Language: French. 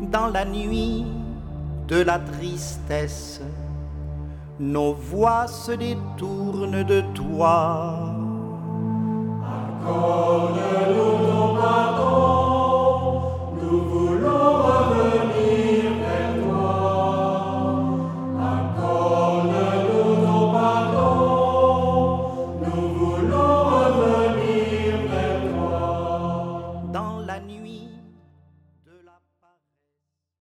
dans la nuit de la tristesse, nos voix se détournent de toi. Accorde-nous